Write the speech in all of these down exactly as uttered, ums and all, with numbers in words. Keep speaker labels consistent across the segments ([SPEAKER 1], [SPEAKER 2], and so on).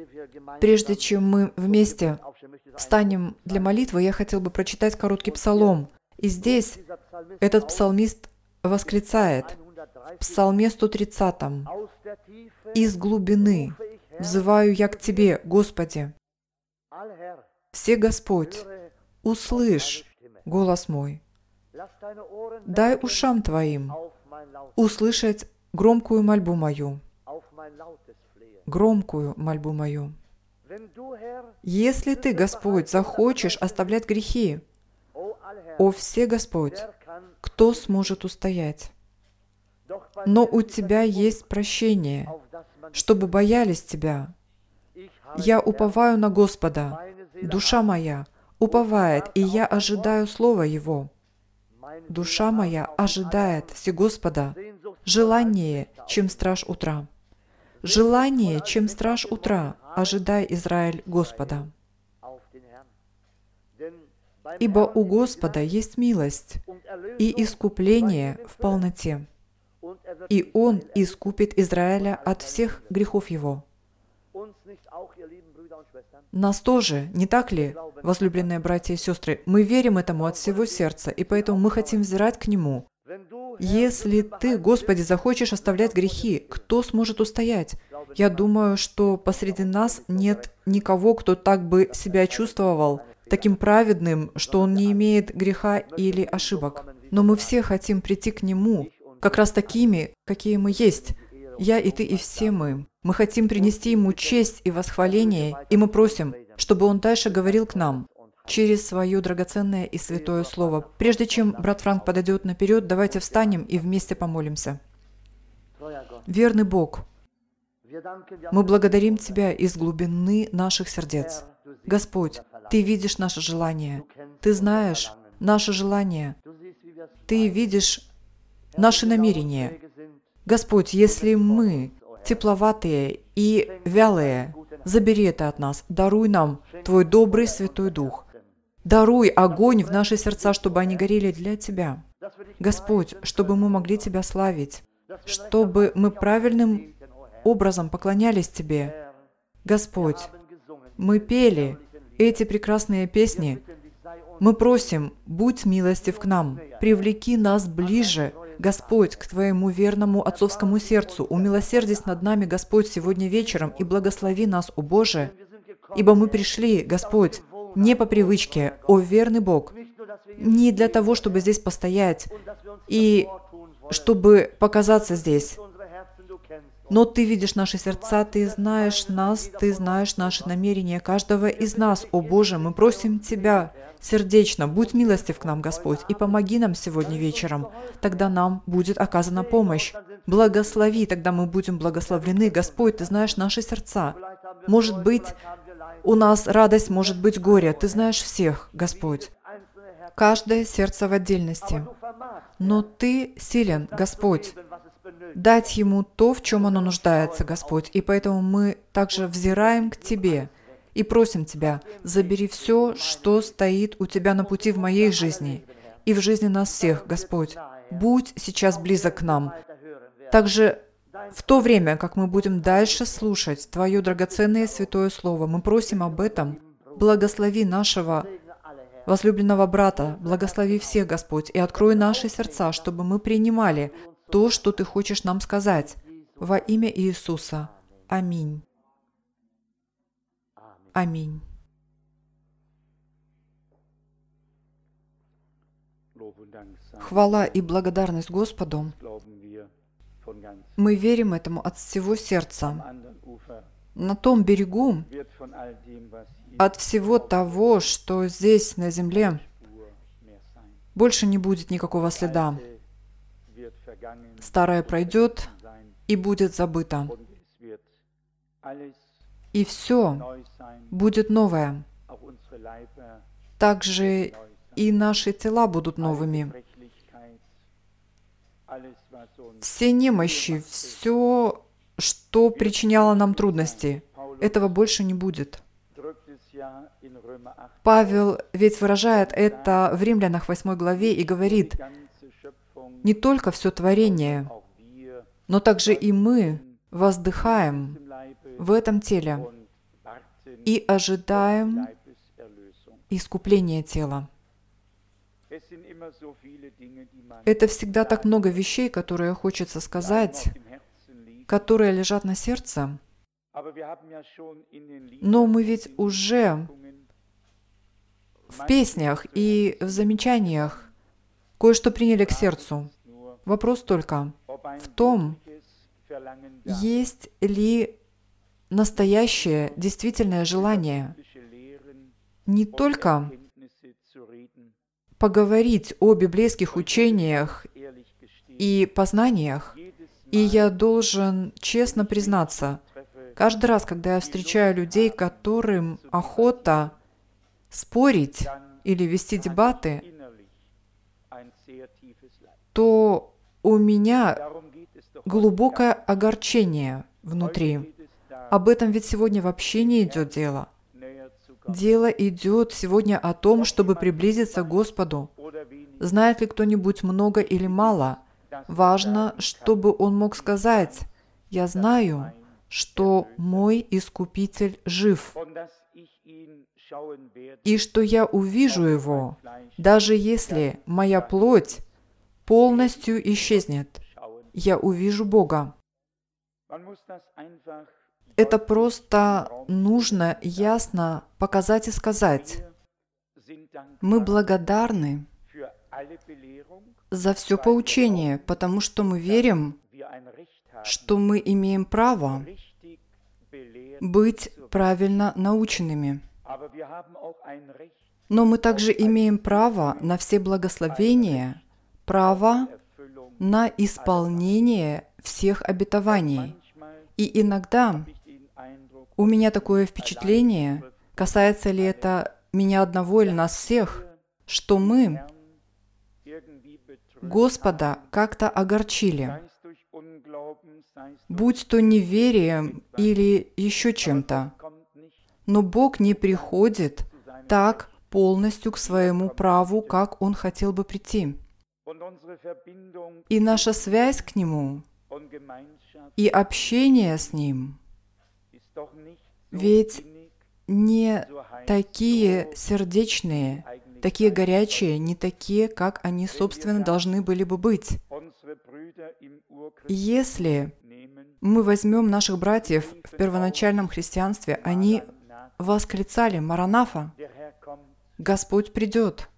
[SPEAKER 1] Прежде чем мы вместе встанем для молитвы, я хотел бы прочитать короткий псалом. И здесь этот псалмист восклицает в псалме сто тридцатом: «Из глубины взываю я к Тебе, Господи. Все Господь, услышь голос мой. Дай ушам Твоим услышать громкую мольбу мою». Громкую мольбу мою. Если Ты, Господь, захочешь оставлять грехи, о все Господь, кто сможет устоять? Но у Тебя есть прощение, чтобы боялись Тебя. Я уповаю на Господа, душа моя уповает, и я ожидаю слова Его. Душа моя ожидает все Господа, желание, чем страж утра. Желание, чем страж утра, ожидай, Израиль, Господа. Ибо у Господа есть милость и искупление в полноте, и Он искупит Израиля от всех грехов его. Нас тоже, не так ли, возлюбленные братья и сестры? Мы верим этому от всего сердца, и поэтому мы хотим взирать к Нему. Если Ты, Господи, захочешь оставлять грехи, кто сможет устоять? Я думаю, что посреди нас нет никого, кто так бы себя чувствовал, таким праведным, что он не имеет греха или ошибок. Но мы все хотим прийти к Нему, как раз такими, какие мы есть. Я и ты, и все мы. Мы хотим принести Ему честь и восхваление, и мы просим, чтобы Он дальше говорил к нам через свое драгоценное и святое Слово. Прежде чем брат Франк подойдет наперед, давайте встанем и вместе помолимся. Верный Бог, мы благодарим Тебя из глубины наших сердец. Господь, Ты видишь наше желание. Ты знаешь наше желание. Ты видишь наши намерения. Господь, если мы тепловатые и вялые, забери это от нас. Даруй нам Твой добрый Святой Дух. Даруй огонь в наши сердца, чтобы они горели для Тебя. Господь, чтобы мы могли Тебя славить, чтобы мы правильным образом поклонялись Тебе. Господь, мы пели эти прекрасные песни. Мы просим, будь милостив к нам, привлеки нас ближе, Господь, к Твоему верному отцовскому сердцу. Умилосердись над нами, Господь, сегодня вечером, и благослови нас, о Боже, ибо мы пришли, Господь, не по привычке, о верный Бог, не для того, чтобы здесь постоять и чтобы показаться здесь. Но Ты видишь наши сердца, Ты знаешь нас, Ты знаешь наши намерения каждого из нас. О Боже, мы просим Тебя сердечно, будь милостив к нам, Господь, и помоги нам сегодня вечером. Тогда нам будет оказана помощь. Благослови, тогда мы будем благословлены. Господь, Ты знаешь наши сердца. Может быть, у нас радость, может быть, горе. Ты знаешь всех, Господь. Каждое сердце в отдельности. Но Ты силен, Господь, дать ему то, в чем оно нуждается, Господь. И поэтому мы также взираем к Тебе и просим Тебя, забери все, что стоит у Тебя на пути в моей жизни и в жизни нас всех, Господь. Будь сейчас близок к нам. Также в то время, как мы будем дальше слушать Твое драгоценное святое Слово, мы просим об этом. Благослови нашего возлюбленного брата, благослови всех, Господь, и открой наши сердца, чтобы мы принимали то, что Ты хочешь нам сказать. Во имя Иисуса. Аминь. Аминь. Хвала и благодарность Господу. Мы верим этому от всего сердца. На том берегу, от всего того, что здесь, на земле, больше не будет никакого следа. Старое пройдет и будет забыто. И все будет новое. Также и наши тела будут новыми. Все немощи, все, что причиняло нам трудности, этого больше не будет. Павел ведь выражает это в Римлянах восьмой главе и говорит, не только все творение, но также и мы воздыхаем в этом теле и ожидаем искупления тела. Это всегда так много вещей, которые хочется сказать, которые лежат на сердце. Но мы ведь уже в песнях и в замечаниях кое-что приняли к сердцу. Вопрос только в том, есть ли настоящее, действительное желание не только поговорить о библейских учениях и познаниях, и я должен честно признаться, каждый раз, когда я встречаю людей, которым охота спорить или вести дебаты, то у меня глубокое огорчение внутри. Об этом ведь сегодня вообще не идет дело. Дело идет сегодня о том, чтобы приблизиться к Господу. Знает ли кто-нибудь много или мало? Важно, чтобы он мог сказать: «Я знаю, что мой Искупитель жив, и что я увижу Его, даже если моя плоть полностью исчезнет. Я увижу Бога». Это просто нужно ясно показать и сказать. Мы благодарны за все поучение, потому что мы верим, что мы имеем право быть правильно наученными. Но мы также имеем право на все благословения, право на исполнение всех обетований. И иногда у меня такое впечатление, касается ли это меня одного или нас всех, что мы Господа как-то огорчили, будь то неверием или еще чем-то. Но Бог не приходит так полностью к своему праву, как Он хотел бы прийти. И наша связь к Нему и общение с Ним ведь не такие сердечные, такие горячие, не такие, как они, собственно, должны были бы быть. Если мы возьмем наших братьев в первоначальном христианстве, они восклицали: «Маранафа! Господь придет!»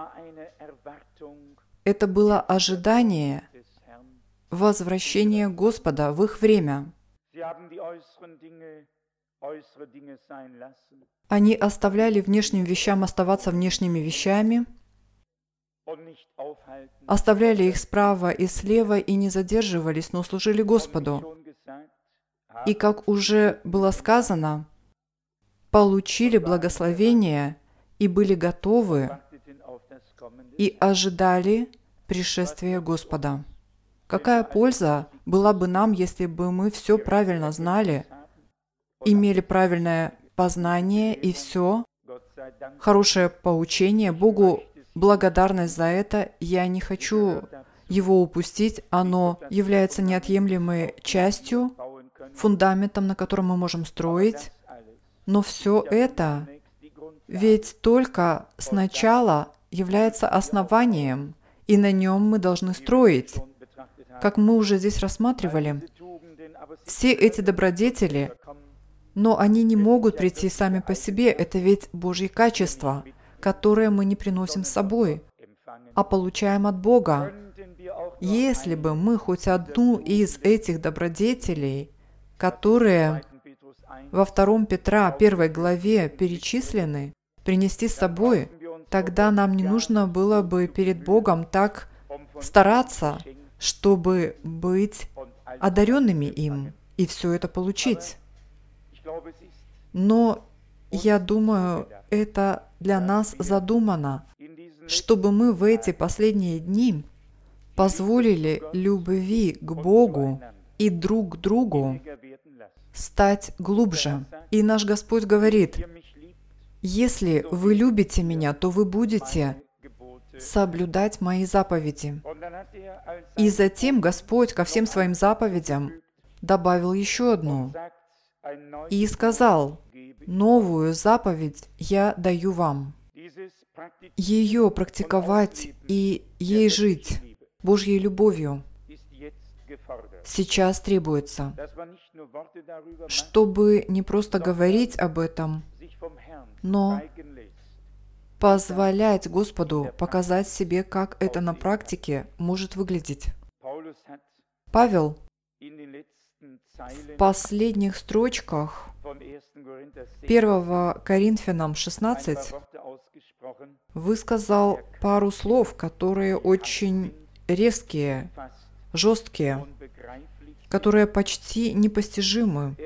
[SPEAKER 1] Это было ожидание возвращения Господа в их время. Они оставляли внешним вещам оставаться внешними вещами, оставляли их справа и слева и не задерживались, но служили Господу. И, как уже было сказано, получили благословение и были готовы и ожидали пришествия Господа. Какая польза была бы нам, если бы мы все правильно знали, имели правильное познание и все, хорошее поучение, Богу благодарность за это, я не хочу его упустить, оно является неотъемлемой частью, фундаментом, на котором мы можем строить, но все это ведь только сначала является основанием, и на нем мы должны строить. Как мы уже здесь рассматривали, все эти добродетели, но они не могут прийти сами по себе, это ведь Божьи качества, которые мы не приносим с собой, а получаем от Бога. Если бы мы хоть одну из этих добродетелей, которые во втором Петра первой главе перечислены, принести с собой, тогда нам не нужно было бы перед Богом так стараться, чтобы быть одаренными им и все это получить. Но я думаю, это для нас задумано, чтобы мы в эти последние дни позволили любви к Богу и друг к другу стать глубже. И наш Господь говорит: «Если вы любите Меня, то вы будете соблюдать Мои заповеди». И затем Господь ко всем Своим заповедям добавил еще одну. И сказал: новую заповедь я даю вам. Ее практиковать и ей жить Божьей любовью сейчас требуется, чтобы не просто говорить об этом, но позволять Господу показать себе, как это на практике может выглядеть. Павел в последних строчках первого Коринфянам шестнадцать высказал пару слов, которые очень резкие, жесткие, которые почти непостижимы.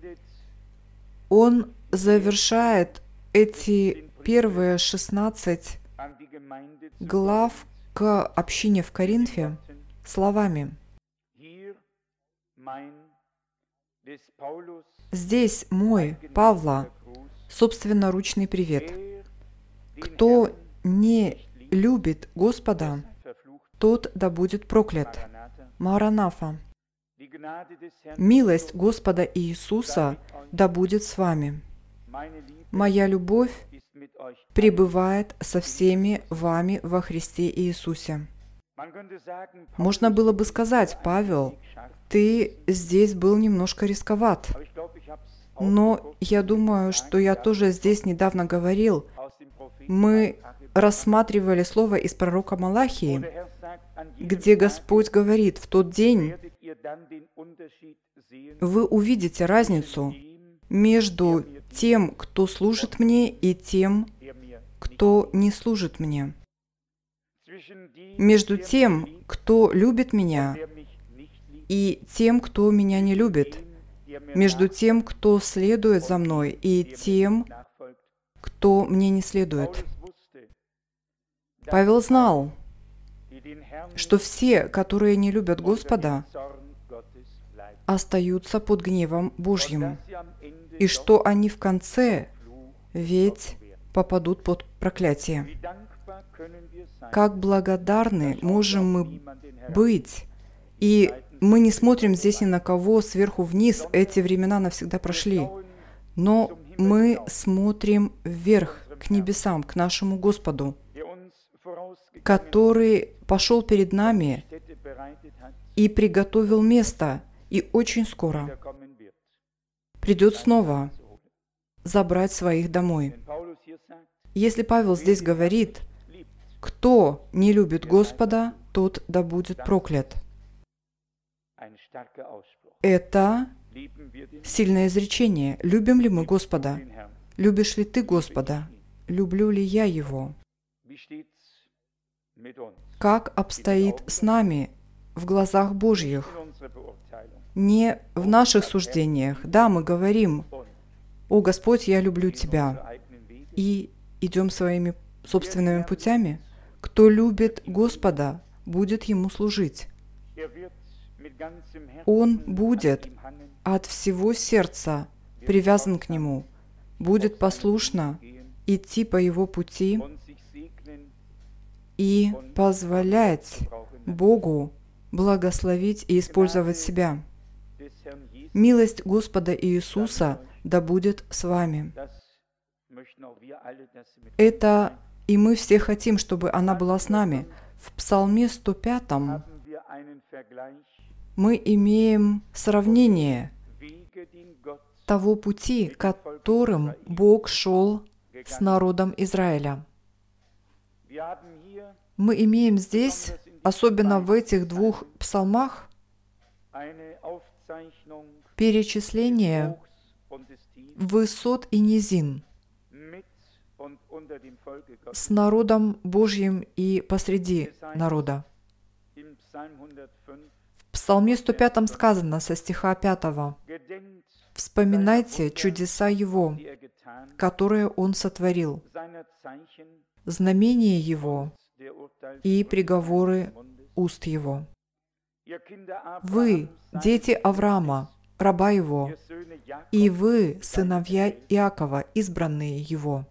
[SPEAKER 1] Он завершает эти первые шестнадцать глав к общине в Коринфе словами: «Здесь мой, Павла, собственноручный привет. Кто не любит Господа, тот да будет проклят». Маранафа. Милость Господа Иисуса да будет с вами. Моя любовь пребывает со всеми вами во Христе Иисусе. Можно было бы сказать: Павел, ты здесь был немножко рисковат. Но я думаю, что я тоже здесь недавно говорил. Мы рассматривали слово из пророка Малахии, где Господь говорит: в тот день вы увидите разницу между тем, кто служит мне, и тем, кто не служит мне. Между тем, кто любит меня, и тем, кто меня не любит. Между тем, кто следует за мной, и тем, кто мне не следует. Павел знал, что все, которые не любят Господа, остаются под гневом Божьим, и что они в конце ведь попадут под проклятие. Как благодарны можем мы быть, и мы не смотрим здесь ни на кого сверху вниз, эти времена навсегда прошли, но мы смотрим вверх, к небесам, к нашему Господу, который пошел перед нами и приготовил место, и очень скоро придет снова забрать своих домой. Если Павел здесь говорит: кто не любит Господа, тот да будет проклят. Это сильное изречение. Любим ли мы Господа? Любишь ли ты Господа? Люблю ли я Его? Как обстоит с нами в глазах Божьих? Не в наших суждениях. Да, мы говорим: «О Господь, я люблю Тебя», и идем своими собственными путями. Кто любит Господа, будет Ему служить. Он будет от всего сердца привязан к Нему, будет послушно идти по Его пути и позволять Богу благословить и использовать себя. Милость Господа Иисуса да будет с вами. Это и мы все хотим, чтобы она была с нами. В Псалме сто пятом мы имеем сравнение того пути, которым Бог шел с народом Израиля. Мы имеем здесь, особенно в этих двух псалмах, перечисление высот и низин с народом Божьим и посреди народа. В Псалме сто пятом сказано со стиха пятого: «Вспоминайте чудеса Его, которые Он сотворил, знамения Его и приговоры уст Его. Вы, дети Авраама, раба Его, и вы, сыновья Иакова, избранные Его».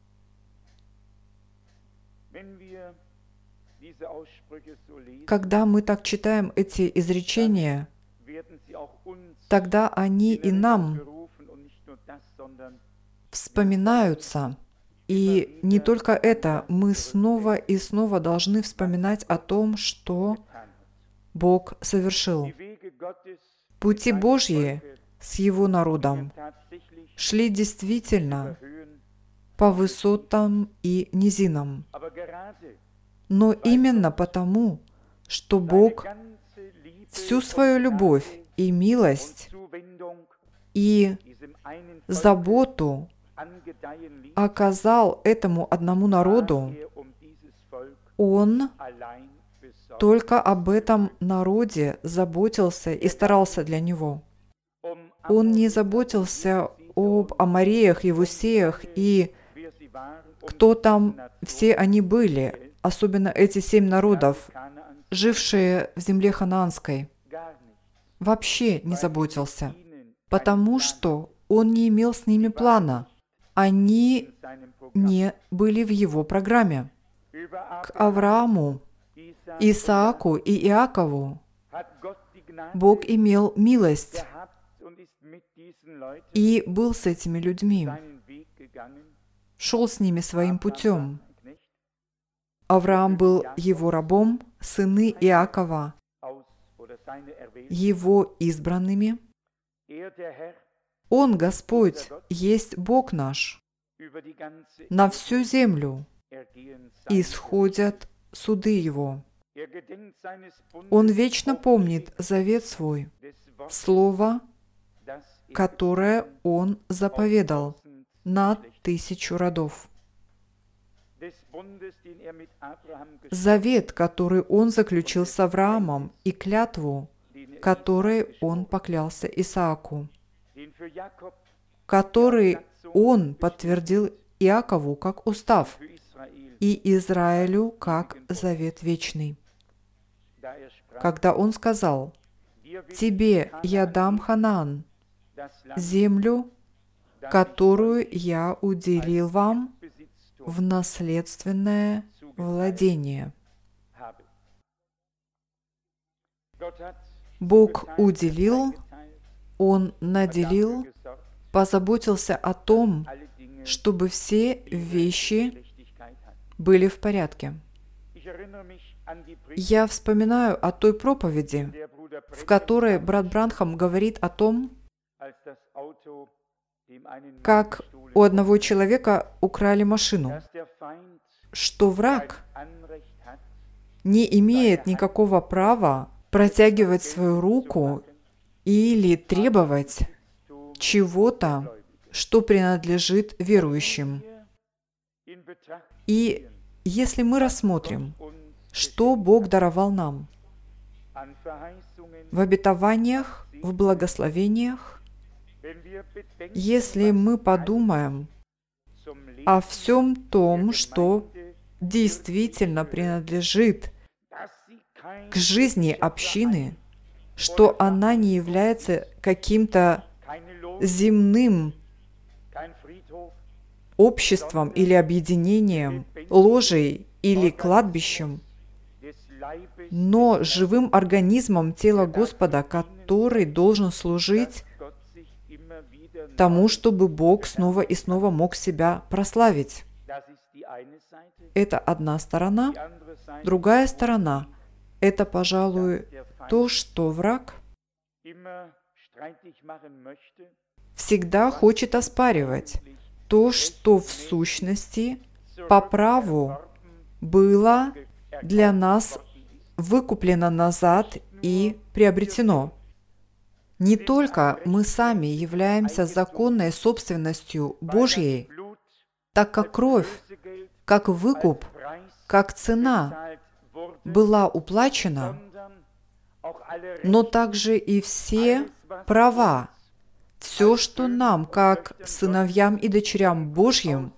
[SPEAKER 1] Когда мы так читаем эти изречения, тогда они и нам вспоминаются. И не только это, мы снова и снова должны вспоминать о том, что Бог совершил. Пути Божьи с Его народом шли действительно по высотам и низинам. Но именно потому, что Бог всю свою любовь и милость и заботу оказал этому одному народу, Он только об этом народе заботился и старался для него. Он не заботился об Амореях, Евусеях и кто там все они были, особенно эти семь народов, жившие в земле ханаанской. Вообще не заботился, потому что Он не имел с ними плана. Они не были в Его программе. К Аврааму, Исааку и Иакову Бог имел милость и был с этими людьми, шел с ними своим путем. Авраам был его рабом, сыны Иакова его избранными. Он, Господь, есть Бог наш. На всю землю исходят суды Его. Он вечно помнит завет свой, слово, которое Он заповедал на тысячу родов. Завет, который Он заключил с Авраамом, и клятву, которой Он поклялся Исааку, который Он подтвердил Иакову как устав и Израилю как завет вечный. Когда Он сказал: «Тебе я дам Ханаан, землю, которую я уделил вам в наследственное владение». Бог уделил, Он наделил, позаботился о том, чтобы все вещи были в порядке. Я вспоминаю о той проповеди, в которой брат Бранхам говорит о том, как у одного человека украли машину, что враг не имеет никакого права протягивать свою руку или требовать чего-то, что принадлежит верующим. И если мы рассмотрим, что Бог даровал нам в обетованиях, в благословениях, если мы подумаем о всем том, что действительно принадлежит к жизни общины, что она не является каким-то земным обществом или объединением, ложей или кладбищем, но живым организмом тела Господа, который должен служить тому, чтобы Бог снова и снова мог себя прославить. Это одна сторона. Другая сторона – это, пожалуй, то, что враг всегда хочет оспаривать то, что в сущности по праву было для нас выкуплено назад и приобретено. Не только мы сами являемся законной собственностью Божьей, так как кровь, как выкуп, как цена была уплачена, но также и все права, все, что нам, как сыновьям и дочерям Божьим,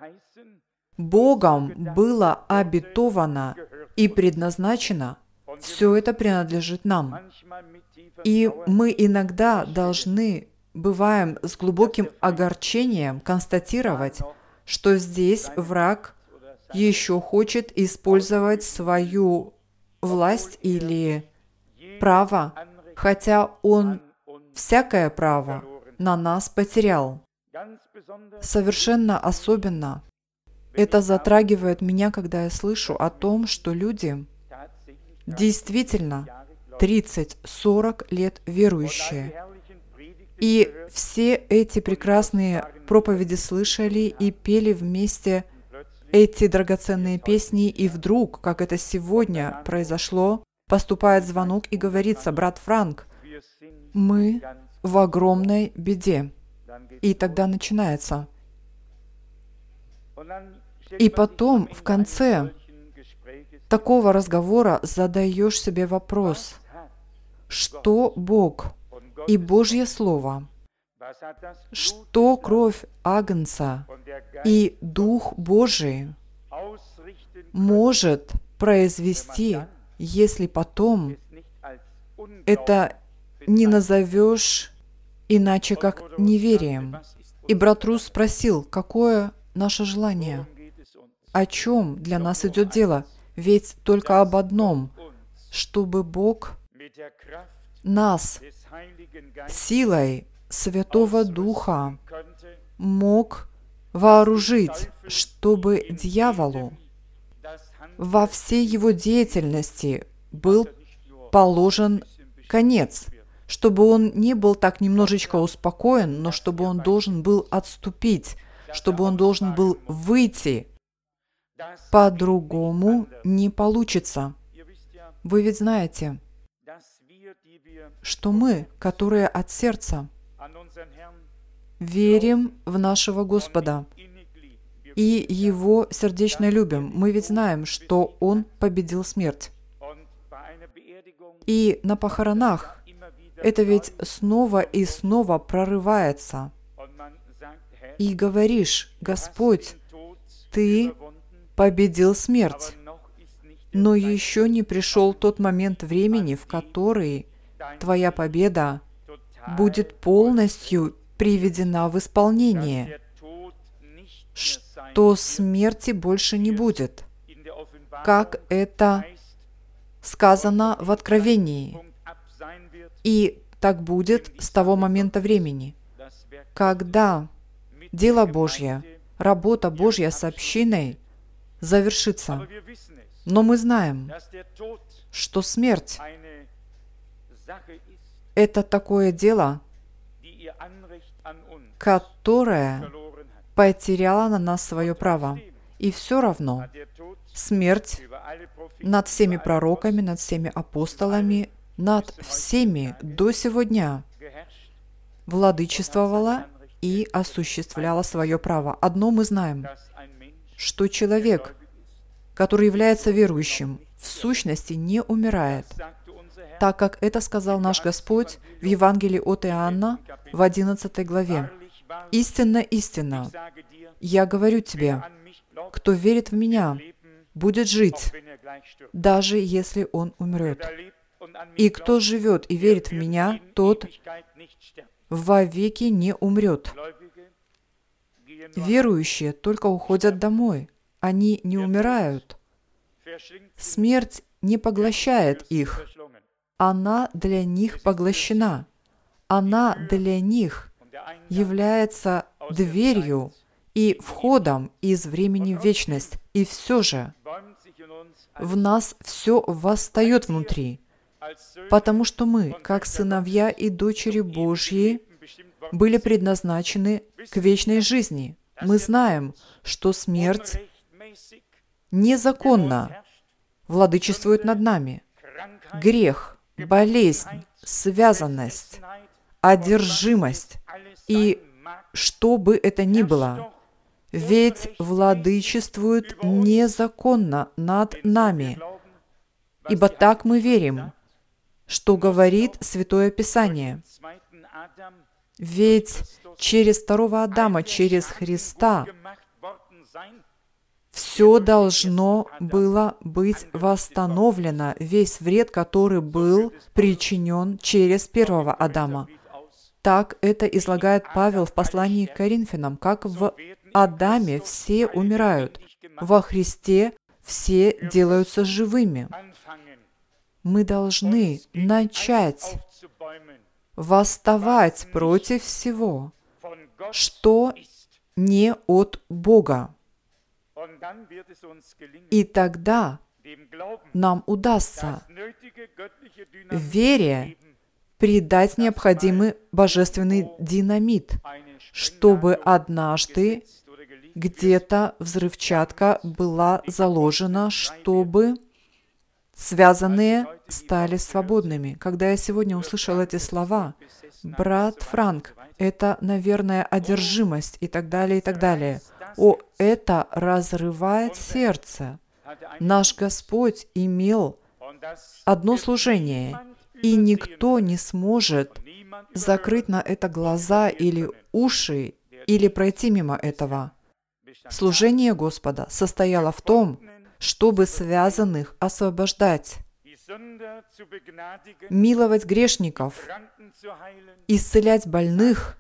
[SPEAKER 1] Богом было обетовано и предназначено, все это принадлежит нам. И мы иногда должны, бываем с глубоким огорчением, констатировать, что здесь враг еще хочет использовать свою власть или право, хотя он всякое право на нас потерял. Совершенно особенно это затрагивает меня, когда я слышу о том, что люди действительно тридцать-сорок лет верующие. И все эти прекрасные проповеди слышали и пели вместе эти драгоценные песни, и вдруг, как это сегодня произошло, поступает звонок и говорится: «Брат Франк, мы в огромной беде». И тогда начинается. И потом, в конце такого разговора, задаешь себе вопрос, что Бог и Божье Слово, что кровь Агнца и Дух Божий может произвести, если потом это не назовешь иначе, как неверием. И брат Рус спросил, какое наше желание? О чем для нас идет дело? Ведь только об одном, чтобы Бог нас силой Святого Духа мог вооружить, чтобы дьяволу во всей его деятельности был положен конец, чтобы он не был так немножечко успокоен, но чтобы он должен был отступить, чтобы он должен был выйти. По-другому не получится. Вы ведь знаете, что мы, которые от сердца верим в нашего Господа и Его сердечно любим, мы ведь знаем, что Он победил смерть. И на похоронах это ведь снова и снова прорывается. И говоришь: «Господь, Ты победил смерть, но еще не пришел тот момент времени, в который Твоя победа будет полностью приведена в исполнение, что смерти больше не будет, как это сказано в Откровении. И так будет с того момента времени, когда дело Божье, работа Божья с общиной завершится. Но мы знаем, что смерть – это такое дело, которое потеряла на нас свое право. И все равно смерть над всеми пророками, над всеми апостолами, над всеми до сего дня владычествовала и осуществляла свое право. Одно мы знаем, что человек, который является верующим, в сущности не умирает, так как это сказал наш Господь в Евангелии от Иоанна в одиннадцатой главе. «Истинно, истинно, я говорю тебе, кто верит в Меня, будет жить, даже если он умрет. И кто живет и верит в Меня, тот вовеки не умрет». Верующие только уходят домой, они не умирают. Смерть не поглощает их. Она для них поглощена. Она для них является дверью и входом из времени в вечность. И все же в нас все восстает внутри, потому что мы, как сыновья и дочери Божьи, были предназначены к вечной жизни. Мы знаем, что смерть незаконно владычествует над нами. Грех, болезнь, связанность, одержимость и что бы это ни было, ведь владычествует незаконно над нами. Ибо так мы верим, что говорит Святое Писание. Ведь через второго Адама, через Христа, все должно было быть восстановлено, весь вред, который был причинен через первого Адама. Так это излагает Павел в послании к Коринфянам, как в Адаме все умирают, во Христе все делаются живыми. Мы должны начать восставать против всего, что не от Бога. И тогда нам удастся в вере придать необходимый божественный динамит, чтобы однажды где-то взрывчатка была заложена, чтобы связанные стали свободными. Когда я сегодня услышал эти слова, брат Франк, это, наверное, одержимость и так далее, и так далее. О, это разрывает сердце. Наш Господь имел одно служение, и никто не сможет закрыть на это глаза или уши, или пройти мимо этого. Служение Господа состояло в том, чтобы связанных освобождать, миловать грешников, исцелять больных,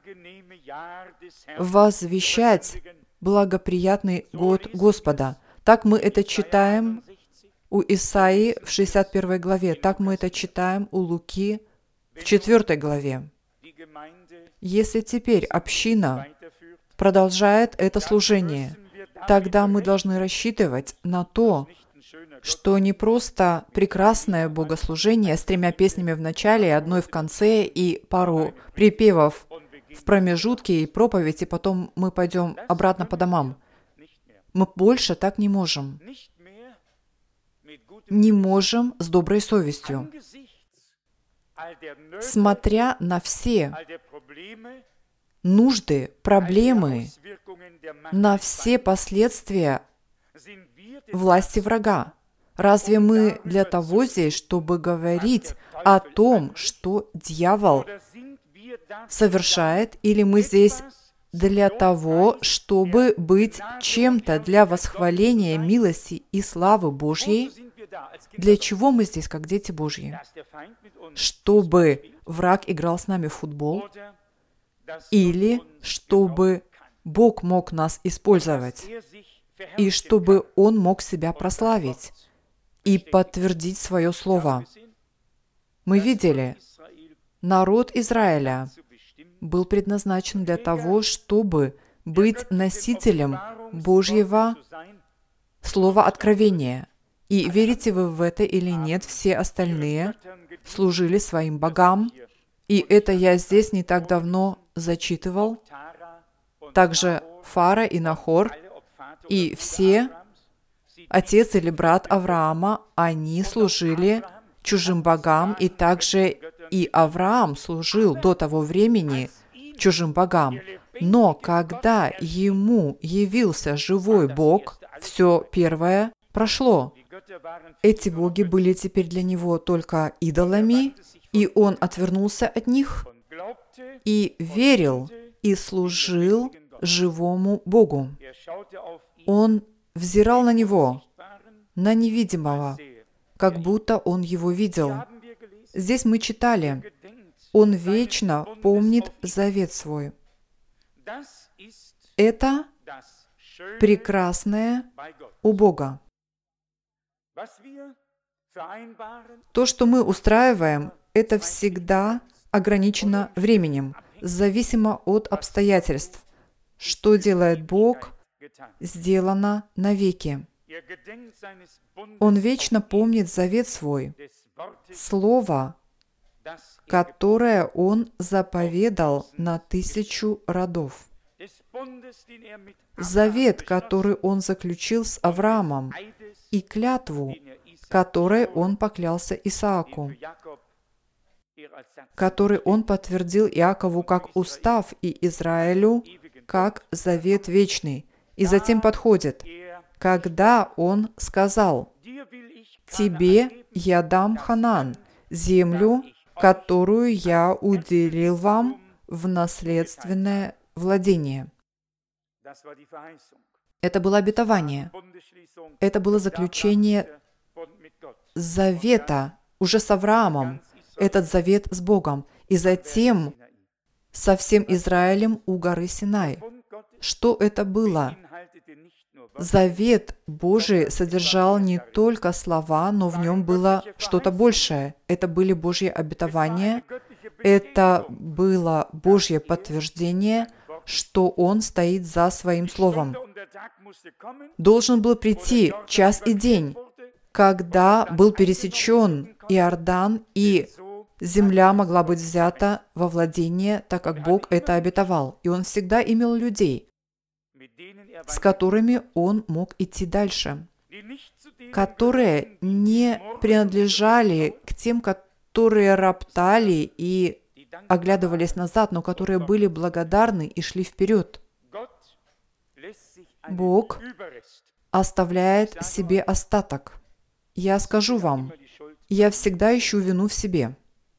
[SPEAKER 1] возвещать благоприятный год Господа. Так мы это читаем у Исаии в шестьдесят первой главе, так мы это читаем у Луки в четвёртой главе. Если теперь община продолжает это служение, тогда мы должны рассчитывать на то, что не просто прекрасное богослужение с тремя песнями в начале, одной в конце и пару припевов в промежутке и проповедь, и потом мы пойдем обратно по домам. Мы больше так не можем. Не можем с доброй совестью. Смотря на все нужды, проблемы, на все последствия власти врага. Разве мы для того здесь, чтобы говорить о том, что дьявол совершает, или мы здесь для того, чтобы быть чем-то для восхваления милости и славы Божьей? Для чего мы здесь, как дети Божьи? Чтобы враг играл с нами в футбол? Или чтобы Бог мог нас использовать? И чтобы Он мог себя прославить и подтвердить свое слово? Мы видели, народ Израиля был предназначен для того, чтобы быть носителем Божьего слова откровения. И верите вы в это или нет, все остальные служили своим богам. И это я здесь не так давно зачитывал. Также Фара и Нахор, и все, отец или брат Авраама, они служили чужим богам, и также и Авраам служил до того времени чужим богам. Но когда ему явился живой Бог, все первое прошло. Эти боги были теперь для него только идолами, и он отвернулся от них и верил и служил живому Богу. Он взирал на него, на невидимого, как будто он его видел. Здесь мы читали, он вечно помнит завет свой. Это прекрасное у Бога. То, что мы устраиваем, это всегда ограничено временем, зависимо от обстоятельств. Что делает Бог, сделано навеки. Он вечно помнит завет свой, слово, которое Он заповедал на тысячу родов. Завет, который Он заключил с Авраамом, и клятву, которой Он поклялся Исааку, который Он подтвердил Иакову как устав и Израилю как завет вечный. И затем подходит, когда Он сказал: «Тебе я дам Ханаан, землю, которую я уделил вам в наследственное владение». Это было обетование. Это было заключение завета уже с Авраамом, этот завет с Богом, и затем со всем Израилем у горы Синай. Что это было? Завет Божий содержал не только слова, но в нем было что-то большее. Это были Божьи обетования, это было Божье подтверждение, что Он стоит за Своим Словом. Должен был прийти час и день, когда был пересечен Иордан, и земля могла быть взята во владение, так как Бог это обетовал. И Он всегда имел людей, с которыми Он мог идти дальше, которые не принадлежали к тем, которые роптали и оглядывались назад, но которые были благодарны и шли вперед. Бог оставляет себе остаток. Я скажу вам, я всегда ищу вину в себе.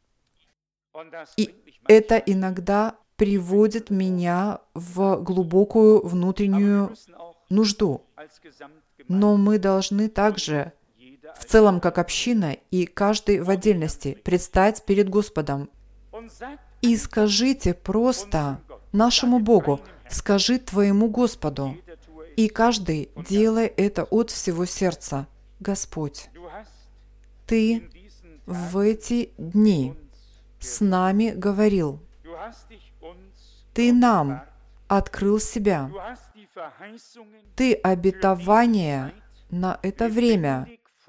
[SPEAKER 1] И это иногда приводит меня в глубокую внутреннюю нужду. Но мы должны также, в целом как община, и каждый в отдельности, предстать перед Господом. И скажите просто нашему Богу, скажи твоему Господу. И каждый, делай это от всего сердца. Господь, Ты в эти дни с нами говорил. Ты нам открыл себя. Ты обетование на это время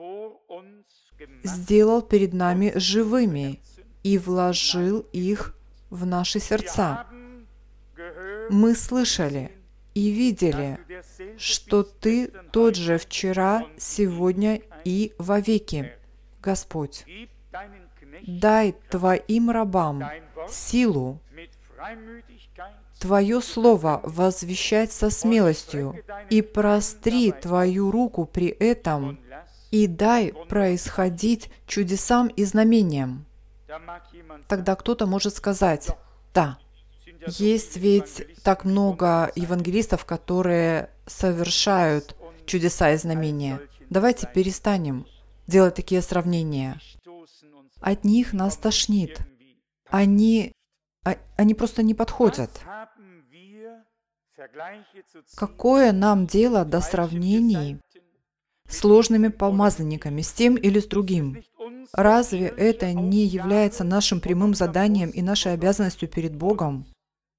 [SPEAKER 1] сделал перед нами живыми и вложил их в наши сердца. Мы слышали и видели, что Ты тот же вчера, сегодня и вовеки. Господь, дай Твоим рабам силу Твое Слово возвещать со смелостью, и простри Твою руку при этом, и дай происходить чудесам и знамениям. Тогда кто-то может сказать: да, есть ведь так много евангелистов, которые совершают чудеса и знамения. Давайте перестанем делать такие сравнения. От них нас тошнит. Они, они просто не подходят. Какое нам дело до сравнений с ложными помазанниками, с тем или с другим? Разве это не является нашим прямым заданием и нашей обязанностью перед Богом?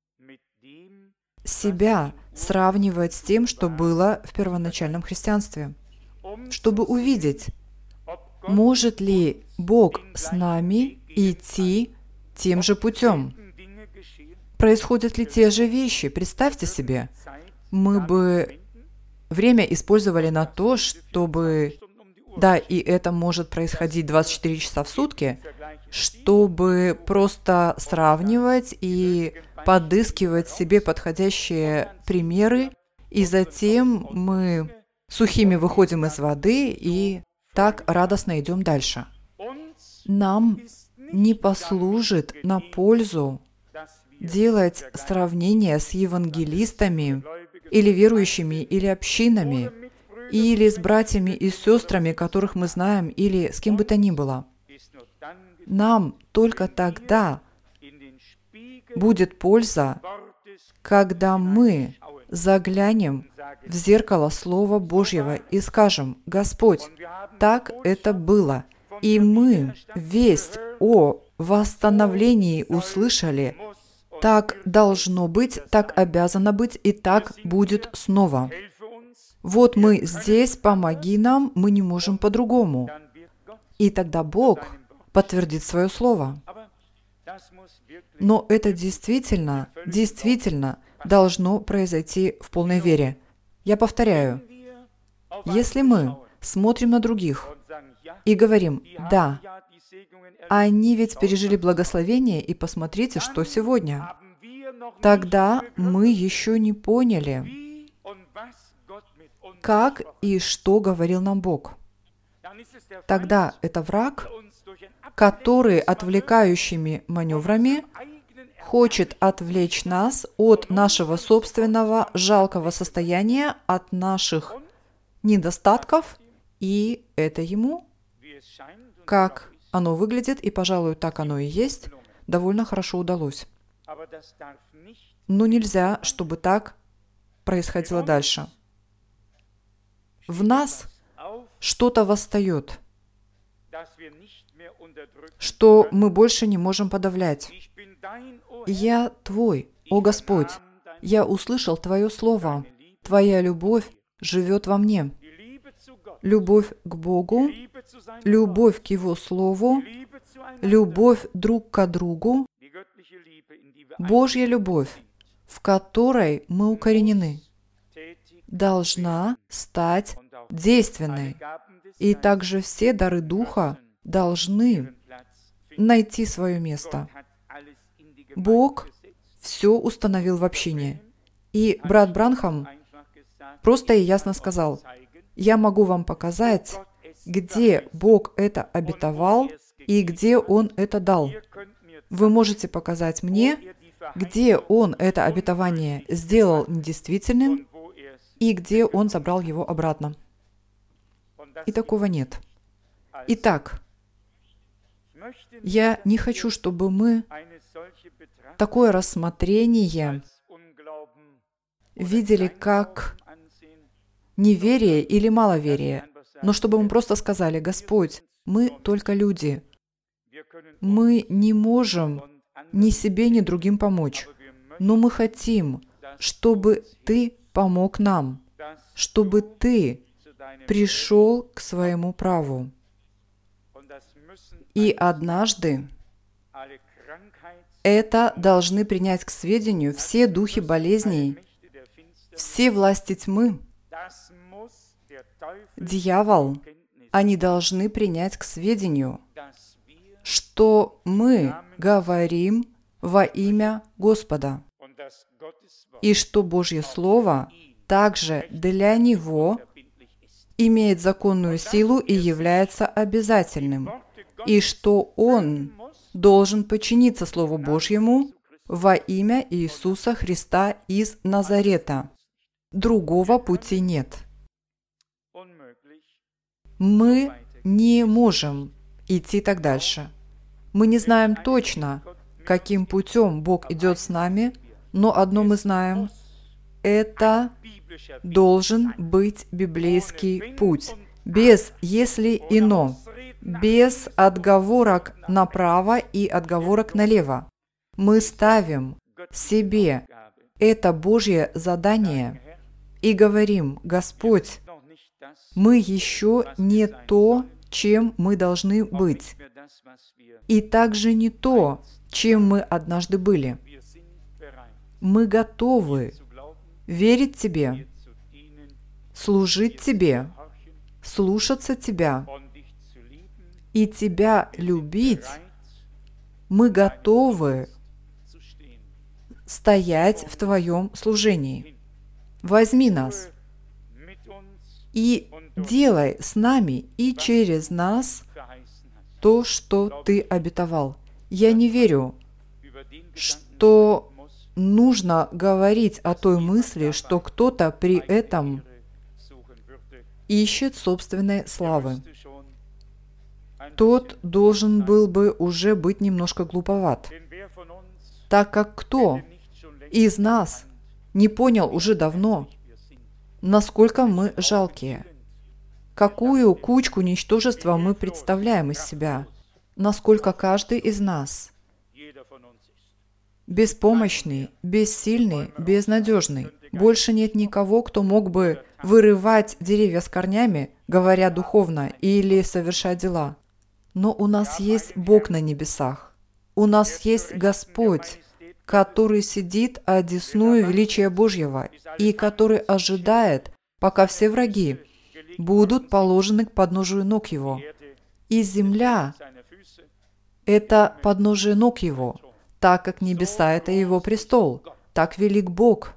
[SPEAKER 1] Себя сравнивать с тем, что было в первоначальном христианстве, чтобы увидеть, может ли Бог с нами идти тем же путем. Происходят ли те же вещи? Представьте себе, мы бы время использовали на то, чтобы... Да, и это может происходить двадцать четыре часа в сутки, чтобы просто сравнивать и подыскивать себе подходящие примеры, и затем мы сухими выходим из воды и так радостно идем дальше. Нам не послужит на пользу делать сравнения с евангелистами или верующими, или общинами, или с братьями и сестрами, которых мы знаем, или с кем бы то ни было. Нам только тогда будет польза, когда мы заглянем в зеркало Слова Божьего и скажем: Господь, так это было, и мы весть о восстановлении услышали, так должно быть, так обязано быть, и так будет снова. Вот мы здесь, помоги нам, мы не можем по-другому. И тогда Бог подтвердит свое слово. Но это действительно, действительно должно произойти в полной вере. Я повторяю, если мы смотрим на других и говорим: да, они ведь пережили благословение, и посмотрите, что сегодня, тогда мы еще не поняли, как и что говорил нам Бог. Тогда это враг, который отвлекающими маневрами хочет отвлечь нас от нашего собственного жалкого состояния, от наших недостатков, и это ему, как оно выглядит, и, пожалуй, так оно и есть, довольно хорошо удалось. Но нельзя, чтобы так происходило дальше. В нас что-то восстает, что мы больше не можем подавлять. «Я Твой, о Господь, Я услышал Твое Слово. Твоя любовь живет во мне. Любовь к Богу, любовь к Его Слову, любовь друг к другу, Божья любовь, в которой мы укоренены, должна стать действенной. И также все дары Духа должны найти свое место. Бог все установил в общине. И брат Бранхам просто и ясно сказал: я могу вам показать, где Бог это обетовал и где Он это дал. Вы можете показать мне, где Он это обетование сделал недействительным и где Он забрал его обратно. И такого нет. Итак, я не хочу, чтобы мы такое рассмотрение видели как неверие или маловерие, но чтобы мы просто сказали: Господь, мы только люди. Мы не можем ни себе, ни другим помочь, но мы хотим, чтобы Ты помог нам, чтобы Ты пришел к своему праву. И однажды это должны принять к сведению все духи болезней, все власти тьмы, дьявол. Они должны принять к сведению, что мы говорим во имя Господа, и что Божье Слово также для Него имеет законную силу и является обязательным, и что Он должен подчиниться Слову Божьему во имя Иисуса Христа из Назарета. Другого пути нет. Мы не можем идти так дальше. Мы не знаем точно, каким путем Бог идет с нами, но одно мы знаем – это должен быть библейский путь. Без «если и но», без отговорок направо и отговорок налево. Мы ставим себе это Божье задание и говорим: Господь, мы еще не то, чем мы должны быть, и также не то, чем мы однажды были. Мы готовы верить Тебе, служить Тебе, слушаться Тебя и Тебя любить. Мы готовы стоять в Твоем служении. Возьми нас и делай с нами и через нас то, что Ты обетовал. Я не верю, что нужно говорить о той мысли, что кто-то при этом ищет собственной славы. Тот должен был бы уже быть немножко глуповат, так как кто из нас не понял уже давно, насколько мы жалкие, какую кучку ничтожества мы представляем из себя, насколько каждый из нас беспомощный, бессильный, безнадежный. Больше нет никого, кто мог бы вырывать деревья с корнями, говоря духовно, или совершать дела. Но у нас есть Бог на небесах. У нас есть Господь, который сидит одесную величия Божьего и который ожидает, пока все враги будут положены к подножию ног Его. И земля – это подножие ног Его, так как небеса – это Его престол, так велик Бог.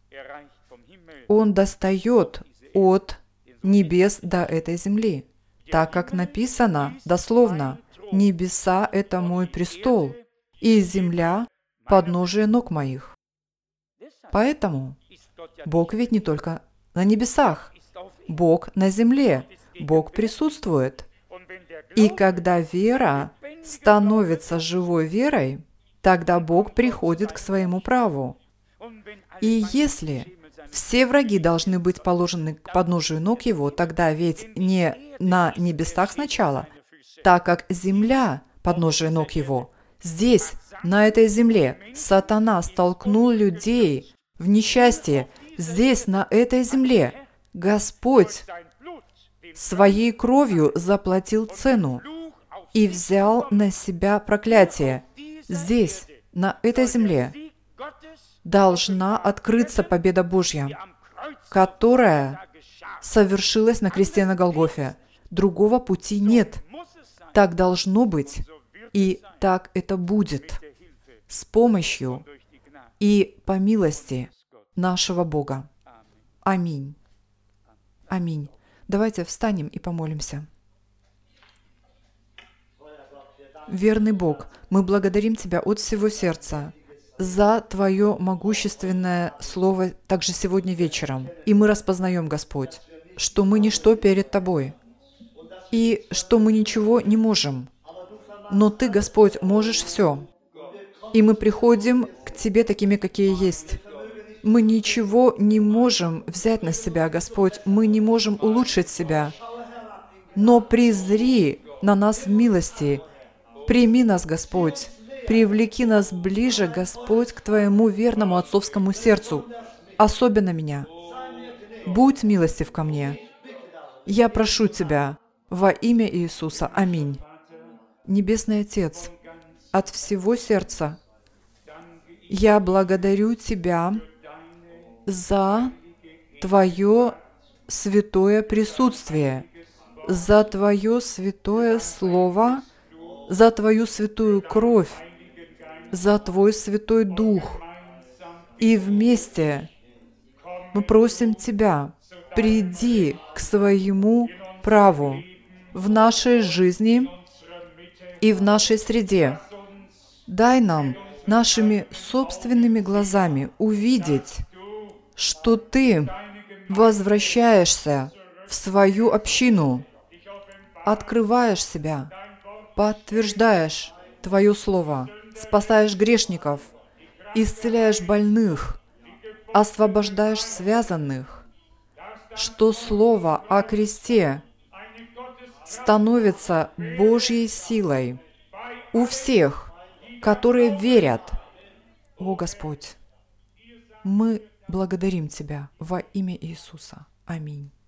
[SPEAKER 1] Он достает от небес до этой земли, так как написано дословно: «Небеса – это мой престол, и земля – подножие ног моих». Поэтому Бог ведь не только на небесах, Бог на земле, Бог присутствует. И когда вера становится живой верой, тогда Бог приходит к своему праву. И если все враги должны быть положены к подножию ног Его, тогда ведь не на небесах сначала, так как земля – подножие ног Его. Здесь, на этой земле, сатана столкнул людей в несчастье, здесь, на этой земле, Господь своей кровью заплатил цену и взял на себя проклятие. Здесь, на этой земле, должна открыться победа Божья, которая совершилась на кресте на Голгофе. Другого пути нет. Так должно быть, и так это будет с помощью и по милости нашего Бога. Аминь. Аминь. Давайте встанем и помолимся. Верный Бог, мы благодарим Тебя от всего сердца за Твое могущественное Слово также сегодня вечером. И мы распознаем, Господь, что мы ничто перед Тобой, и что мы ничего не можем. Но Ты, Господь, можешь все. И мы приходим к Тебе такими, какие есть. Мы ничего не можем взять на себя, Господь. Мы не можем улучшить себя. Но презри на нас в милости. Прими нас, Господь. Привлеки нас ближе, Господь, к Твоему верному отцовскому сердцу. Особенно меня. Будь милостив ко мне. Я прошу Тебя во имя Иисуса. Аминь. Небесный Отец, от всего сердца я благодарю Тебя за Твое святое присутствие, за Твое святое Слово, за Твою святую кровь, за Твой Святой Дух. И вместе мы просим Тебя, приди к своему праву в нашей жизни и в нашей среде. Дай нам нашими собственными глазами увидеть, что Ты возвращаешься в свою общину, открываешь себя, подтверждаешь Твое Слово, спасаешь грешников, исцеляешь больных, освобождаешь связанных, что Слово о кресте становится Божьей силой у всех, которые верят. О, Господь, мы благодарим Тебя во имя Иисуса. Аминь.